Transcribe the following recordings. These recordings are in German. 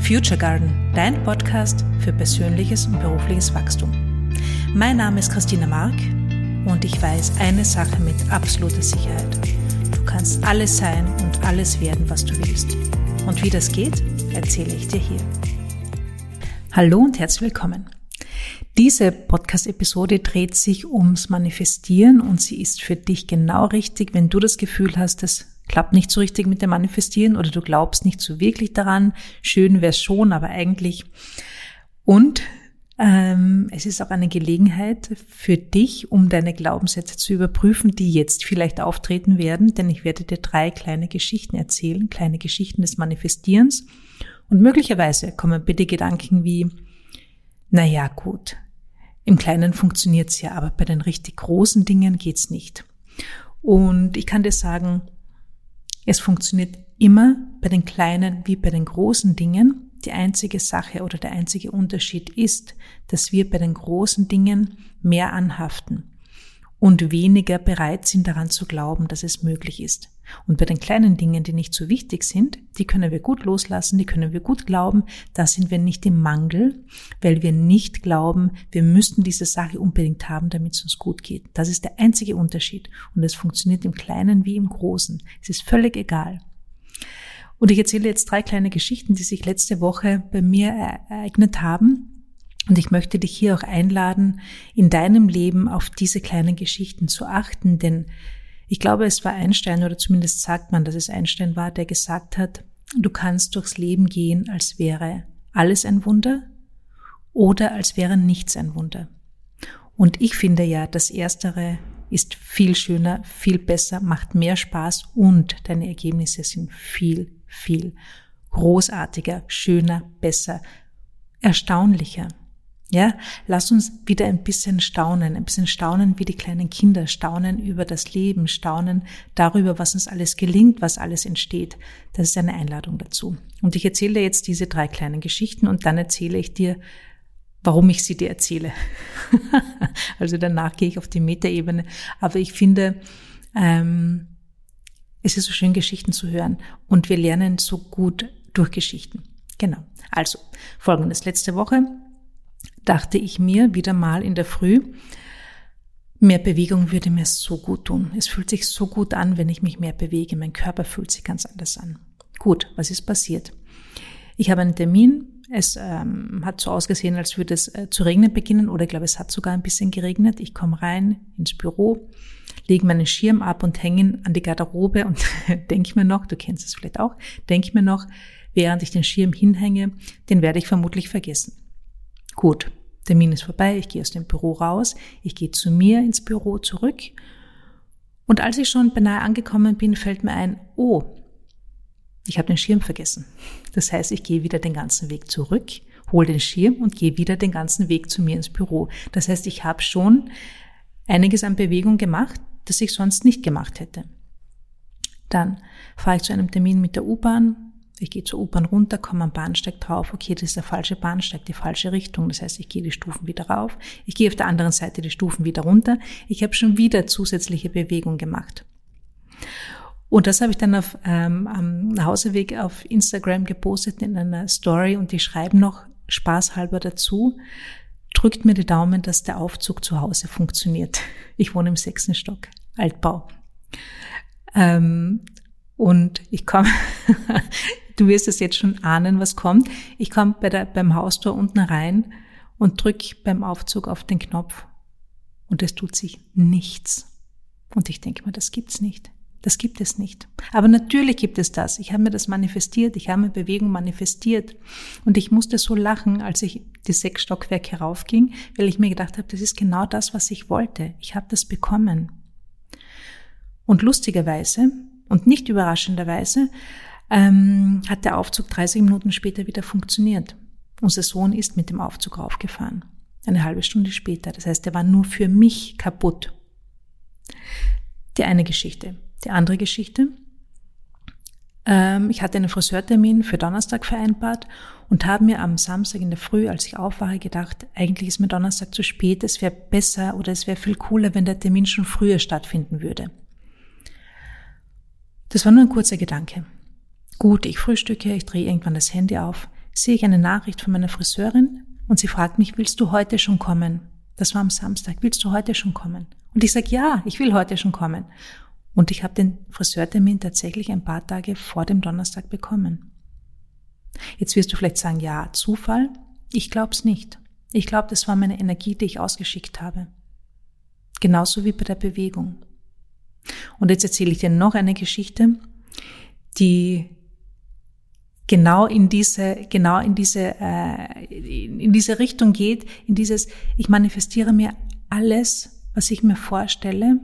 Future Garden, dein Podcast für persönliches und berufliches Wachstum. Mein Name ist Christina Mark und ich weiß eine Sache mit absoluter Sicherheit. Du kannst alles sein und alles werden, was du willst. Und wie das geht, erzähle ich dir hier. Hallo und herzlich willkommen. Diese Podcast-Episode dreht sich ums Manifestieren und sie ist für dich genau richtig, wenn du das Gefühl hast, das klappt nicht so richtig mit dem Manifestieren oder du glaubst nicht so wirklich daran. Schön wäre es schon, aber eigentlich. Und es ist auch eine Gelegenheit für dich, um deine Glaubenssätze zu überprüfen, die jetzt vielleicht auftreten werden, denn ich werde dir 3 kleine Geschichten erzählen, kleine Geschichten des Manifestierens. Und möglicherweise kommen bitte Gedanken wie, naja gut, im Kleinen funktioniert's ja, aber bei den richtig großen Dingen geht's nicht. Und ich kann dir sagen, es funktioniert immer bei den kleinen wie bei den großen Dingen. Die einzige Sache oder der einzige Unterschied ist, dass wir bei den großen Dingen mehr anhaften und weniger bereit sind daran zu glauben, dass es möglich ist. Und bei den kleinen Dingen, die nicht so wichtig sind, die können wir gut loslassen, die können wir gut glauben, da sind wir nicht im Mangel, weil wir nicht glauben, wir müssten diese Sache unbedingt haben, damit es uns gut geht. Das ist der einzige Unterschied und es funktioniert im Kleinen wie im Großen. Es ist völlig egal. Und ich erzähle jetzt 3 kleine Geschichten, die sich letzte Woche bei mir ereignet haben. Und ich möchte dich hier auch einladen, in deinem Leben auf diese kleinen Geschichten zu achten, denn ich glaube, es war Einstein, oder zumindest sagt man, dass es Einstein war, der gesagt hat, du kannst durchs Leben gehen, als wäre alles ein Wunder oder als wäre nichts ein Wunder. Und ich finde ja, das Erstere ist viel schöner, viel besser, macht mehr Spaß und deine Ergebnisse sind viel, viel großartiger, schöner, besser, erstaunlicher. Ja, lass uns wieder ein bisschen staunen, wie die kleinen Kinder, staunen über das Leben, staunen darüber, was uns alles gelingt, was alles entsteht. Das ist eine Einladung dazu. Und ich erzähle dir jetzt diese 3 kleinen Geschichten und dann erzähle ich dir, warum ich sie dir erzähle. Also danach gehe ich auf die Metaebene. Aber ich finde, es ist so schön, Geschichten zu hören und wir lernen so gut durch Geschichten. Genau. Also, Folgendes. Letzte Woche dachte ich mir wieder mal in der Früh, mehr Bewegung würde mir so gut tun. Es fühlt sich so gut an, wenn ich mich mehr bewege. Mein Körper fühlt sich ganz anders an. Gut, was ist passiert? Ich habe einen Termin. Es hat so ausgesehen, als würde es zu regnen beginnen oder ich glaube, es hat sogar ein bisschen geregnet. Ich komme rein ins Büro, lege meinen Schirm ab und hänge ihn an die Garderobe und denke mir noch, du kennst es vielleicht auch, denke mir noch, während ich den Schirm hinhänge, den werde ich vermutlich vergessen. Gut, Termin ist vorbei, ich gehe aus dem Büro raus, ich gehe zu mir ins Büro zurück und als ich schon beinahe angekommen bin, fällt mir ein, oh, ich habe den Schirm vergessen. Das heißt, ich gehe wieder den ganzen Weg zurück, hole den Schirm und gehe wieder den ganzen Weg zu mir ins Büro. Das heißt, ich habe schon einiges an Bewegung gemacht, das ich sonst nicht gemacht hätte. Dann fahre ich zu einem Termin mit der U-Bahn. Ich gehe zur U-Bahn runter, komme am Bahnsteig drauf. Okay, das ist der falsche Bahnsteig, die falsche Richtung. Das heißt, ich gehe die Stufen wieder rauf. Ich gehe auf der anderen Seite die Stufen wieder runter. Ich habe schon wieder zusätzliche Bewegung gemacht. Und das habe ich dann am Nachhauseweg auf Instagram gepostet in einer Story und die schreiben noch spaßhalber dazu, drückt mir die Daumen, dass der Aufzug zu Hause funktioniert. Ich wohne im 6. Stock, Altbau. Und ich komme, du wirst es jetzt schon ahnen, was kommt. Ich komme beim Haustor unten rein und drücke beim Aufzug auf den Knopf und es tut sich nichts. Und ich denke mir, das gibt's nicht. Das gibt es nicht. Aber natürlich gibt es das. Ich habe mir das manifestiert. Ich habe mir Bewegung manifestiert. Und ich musste so lachen, als ich die 6 Stockwerke raufging, weil ich mir gedacht habe, das ist genau das, was ich wollte. Ich habe das bekommen. Und lustigerweise und nicht überraschenderweise hat der Aufzug 30 Minuten später wieder funktioniert. Unser Sohn ist mit dem Aufzug raufgefahren. Eine halbe Stunde später. Das heißt, er war nur für mich kaputt. Die eine Geschichte. Die andere Geschichte. Ich hatte einen Friseurtermin für Donnerstag vereinbart und habe mir am Samstag in der Früh, als ich aufwache, gedacht, eigentlich ist mir Donnerstag zu spät, es wäre besser oder es wäre viel cooler, wenn der Termin schon früher stattfinden würde. Das war nur ein kurzer Gedanke. Gut, ich frühstücke, ich drehe irgendwann das Handy auf, sehe ich eine Nachricht von meiner Friseurin und sie fragt mich, willst du heute schon kommen? Das war am Samstag, willst du heute schon kommen? Und ich sage, ja, ich will heute schon kommen. Und ich habe den Friseurtermin tatsächlich ein paar Tage vor dem Donnerstag bekommen. Jetzt wirst du vielleicht sagen, ja, Zufall? Ich glaube es nicht. Ich glaube, das war meine Energie, die ich ausgeschickt habe. Genauso wie bei der Bewegung. Und jetzt erzähle ich dir noch eine Geschichte, die genau in diese Richtung geht, in dieses, ich manifestiere mir alles, was ich mir vorstelle.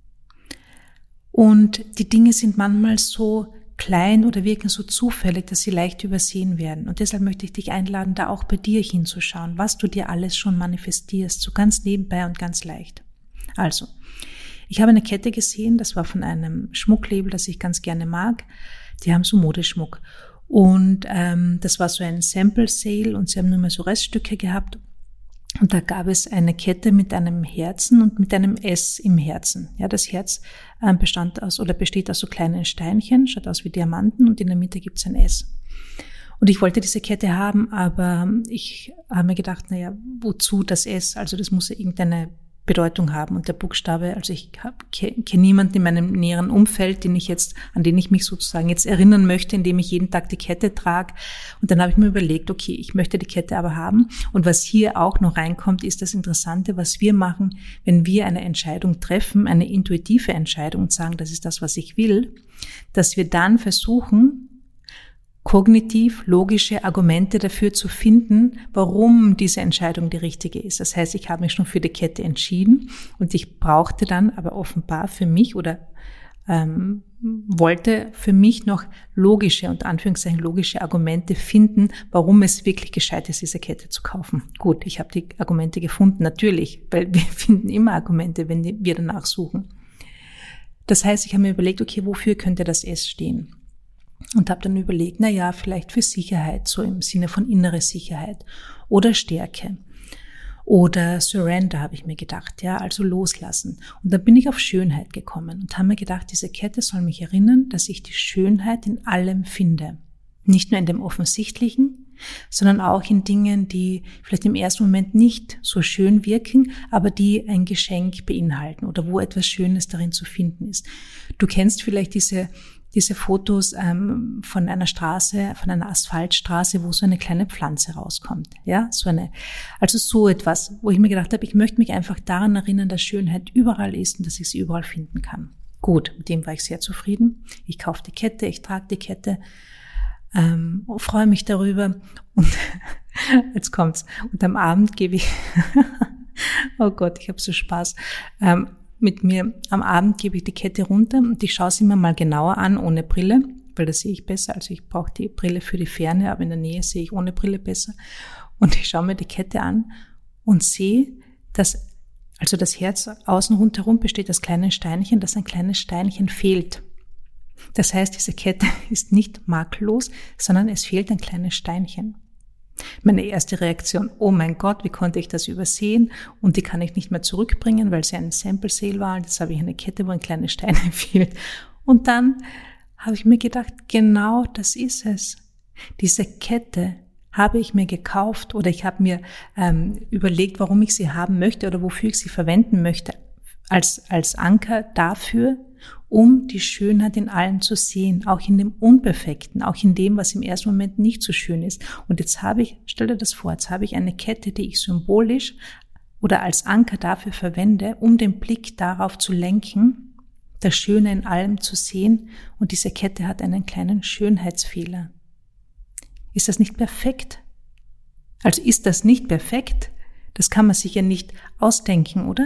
Und die Dinge sind manchmal so klein oder wirken so zufällig, dass sie leicht übersehen werden. Und deshalb möchte ich dich einladen, da auch bei dir hinzuschauen, was du dir alles schon manifestierst, so ganz nebenbei und ganz leicht. Also, ich habe eine Kette gesehen, das war von einem Schmucklabel, das ich ganz gerne mag. Die haben so Modeschmuck. Und das war so ein Sample Sale und sie haben nur mal so Reststücke gehabt. Und da gab es eine Kette mit einem Herzen und mit einem S im Herzen. Ja, das Herz besteht aus so kleinen Steinchen, schaut aus wie Diamanten und in der Mitte gibt es ein S. Und ich wollte diese Kette haben, aber ich habe mir gedacht, wozu das S? Also das muss ja irgendeine Bedeutung haben. Und der Buchstabe, also ich kenne niemanden in meinem näheren Umfeld, an den ich mich sozusagen jetzt erinnern möchte, indem ich jeden Tag die Kette trage. Und dann habe ich mir überlegt, okay, ich möchte die Kette aber haben. Und was hier auch noch reinkommt, ist das Interessante, was wir machen, wenn wir eine Entscheidung treffen, eine intuitive Entscheidung und sagen, das ist das, was ich will, dass wir dann versuchen, kognitiv logische Argumente dafür zu finden, warum diese Entscheidung die richtige ist. Das heißt, ich habe mich schon für die Kette entschieden und ich brauchte dann aber offenbar für mich oder wollte für mich noch logische, unter Anführungszeichen logische Argumente finden, warum es wirklich gescheit ist, diese Kette zu kaufen. Gut, ich habe die Argumente gefunden, natürlich, weil wir finden immer Argumente, wenn wir danach suchen. Das heißt, ich habe mir überlegt, okay, wofür könnte das S stehen? Und habe dann überlegt, vielleicht für Sicherheit, so im Sinne von innere Sicherheit oder Stärke oder Surrender, habe ich mir gedacht, also loslassen. Und dann bin ich auf Schönheit gekommen und habe mir gedacht, diese Kette soll mich erinnern, dass ich die Schönheit in allem finde. Nicht nur in dem Offensichtlichen, sondern auch in Dingen, die vielleicht im ersten Moment nicht so schön wirken, aber die ein Geschenk beinhalten oder wo etwas Schönes darin zu finden ist. Du kennst vielleicht diese Fotos von einer Straße, von einer Asphaltstraße, wo so eine kleine Pflanze rauskommt. Ja, so etwas, wo ich mir gedacht habe, ich möchte mich einfach daran erinnern, dass Schönheit überall ist und dass ich sie überall finden kann. Gut, mit dem war ich sehr zufrieden. Ich kaufe die Kette, ich trage die Kette, freue mich darüber und jetzt kommt's. Und am Abend gebe ich, oh Gott, ich habe so Spaß, mit mir am Abend gebe ich die Kette runter und ich schaue sie mir mal genauer an, ohne Brille, weil das sehe ich besser. Also ich brauche die Brille für die Ferne, aber in der Nähe sehe ich ohne Brille besser. Und ich schaue mir die Kette an und sehe, dass also das Herz außen rundherum besteht aus kleinen Steinchen, dass ein kleines Steinchen fehlt. Das heißt, diese Kette ist nicht makellos, sondern es fehlt ein kleines Steinchen. Meine erste Reaktion, oh mein Gott, wie konnte ich das übersehen? Und die kann ich nicht mehr zurückbringen, weil sie ein Sample Sale war. Jetzt habe ich eine Kette, wo ein kleiner Stein fehlt. Und dann habe ich mir gedacht, genau das ist es. Diese Kette habe ich mir gekauft oder ich habe mir überlegt, warum ich sie haben möchte oder wofür ich sie verwenden möchte, als Anker dafür, um die Schönheit in allem zu sehen, auch in dem Unperfekten, auch in dem, was im ersten Moment nicht so schön ist. Und stell dir das vor, jetzt habe ich eine Kette, die ich symbolisch oder als Anker dafür verwende, um den Blick darauf zu lenken, das Schöne in allem zu sehen. Und diese Kette hat einen kleinen Schönheitsfehler. Ist das nicht perfekt? Also ist das nicht perfekt? Das kann man sich ja nicht ausdenken, oder?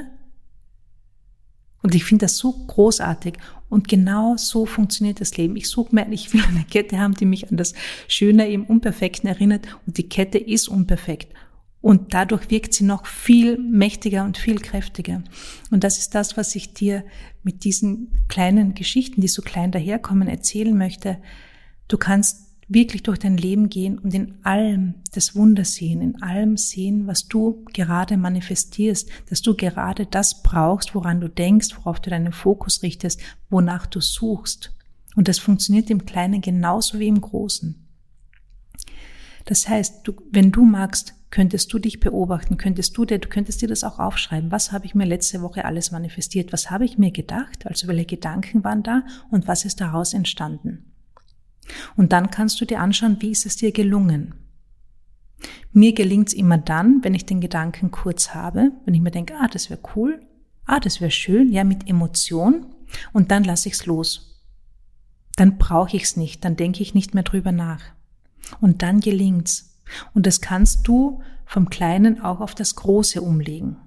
Und ich finde das so großartig. Und genau so funktioniert das Leben. Ich will eine Kette haben, die mich an das Schöne im Unperfekten erinnert. Und die Kette ist unperfekt. Und dadurch wirkt sie noch viel mächtiger und viel kräftiger. Und das ist das, was ich dir mit diesen kleinen Geschichten, die so klein daherkommen, erzählen möchte. Du kannst wirklich durch dein Leben gehen und in allem das Wunder sehen, in allem sehen, was du gerade manifestierst, dass du gerade das brauchst, woran du denkst, worauf du deinen Fokus richtest, wonach du suchst. Und das funktioniert im Kleinen genauso wie im Großen. Das heißt, wenn du magst, könntest du dich beobachten, du könntest dir das auch aufschreiben. Was habe ich mir letzte Woche alles manifestiert? Was habe ich mir gedacht? Also welche Gedanken waren da und was ist daraus entstanden? Und dann kannst du dir anschauen, wie ist es dir gelungen? Mir gelingt es immer dann, wenn ich den Gedanken kurz habe, wenn ich mir denke, das wäre cool, das wäre schön, ja, mit Emotion, und dann lasse ich es los. Dann brauche ich es nicht, dann denke ich nicht mehr drüber nach. Und dann gelingt's. Und das kannst du vom Kleinen auch auf das Große umlegen.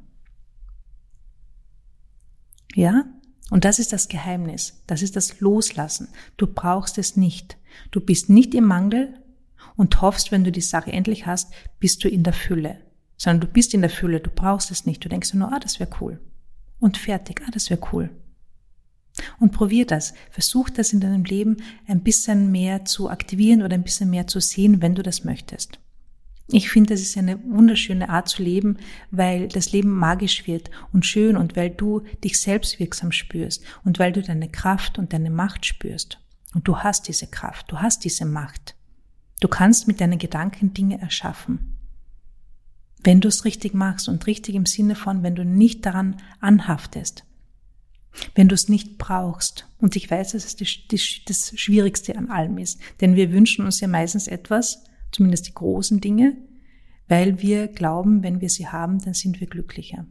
Ja? Und das ist das Geheimnis. Das ist das Loslassen. Du brauchst es nicht. Du bist nicht im Mangel und hoffst, wenn du die Sache endlich hast, bist du in der Fülle. Sondern du bist in der Fülle, du brauchst es nicht. Du denkst nur, das wäre cool. Und fertig, das wäre cool. Und probier das. Versuch das in deinem Leben ein bisschen mehr zu aktivieren oder ein bisschen mehr zu sehen, wenn du das möchtest. Ich finde, das ist eine wunderschöne Art zu leben, weil das Leben magisch wird und schön und weil du dich selbst wirksam spürst und weil du deine Kraft und deine Macht spürst. Und du hast diese Kraft, du hast diese Macht. Du kannst mit deinen Gedanken Dinge erschaffen. Wenn du es richtig machst und richtig im Sinne von, wenn du nicht daran anhaftest, wenn du es nicht brauchst. Und ich weiß, dass es das Schwierigste an allem ist, denn wir wünschen uns ja meistens etwas, zumindest die großen Dinge, weil wir glauben, wenn wir sie haben, dann sind wir glücklicher.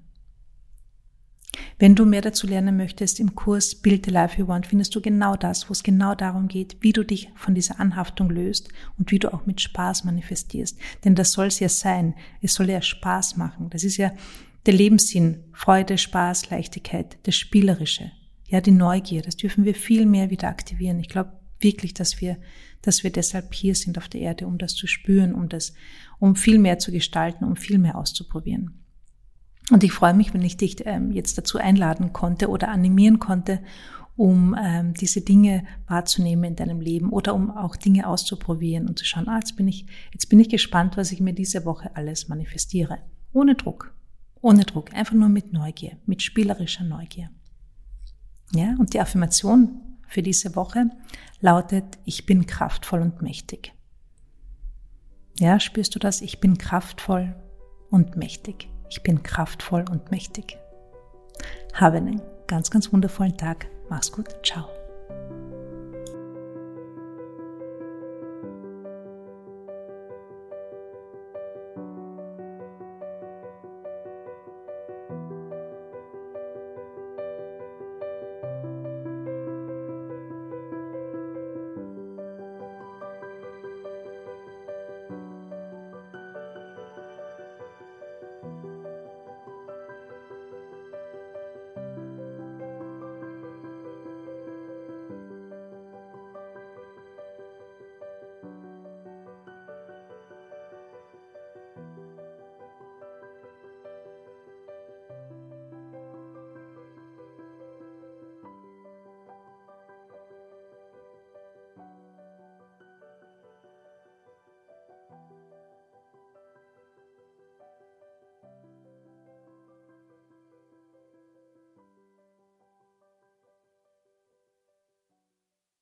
Wenn du mehr dazu lernen möchtest, im Kurs Build the Life You Want, findest du genau das, wo es genau darum geht, wie du dich von dieser Anhaftung löst und wie du auch mit Spaß manifestierst. Denn das soll es ja sein. Es soll ja Spaß machen. Das ist ja der Lebenssinn, Freude, Spaß, Leichtigkeit, das Spielerische, ja, die Neugier, das dürfen wir viel mehr wieder aktivieren. Ich glaube wirklich, dass wir deshalb hier sind auf der Erde, um das zu spüren, um viel mehr zu gestalten, um viel mehr auszuprobieren. Und ich freue mich, wenn ich dich jetzt dazu einladen konnte oder animieren konnte, um diese Dinge wahrzunehmen in deinem Leben oder um auch Dinge auszuprobieren und zu schauen, jetzt bin ich gespannt, was ich mir diese Woche alles manifestiere. Ohne Druck, einfach nur mit Neugier, mit spielerischer Neugier. Ja, und die Affirmation für diese Woche lautet, ich bin kraftvoll und mächtig. Ja, spürst du das? Ich bin kraftvoll und mächtig. Ich bin kraftvoll und mächtig. Habe einen ganz, ganz wundervollen Tag. Mach's gut. Ciao.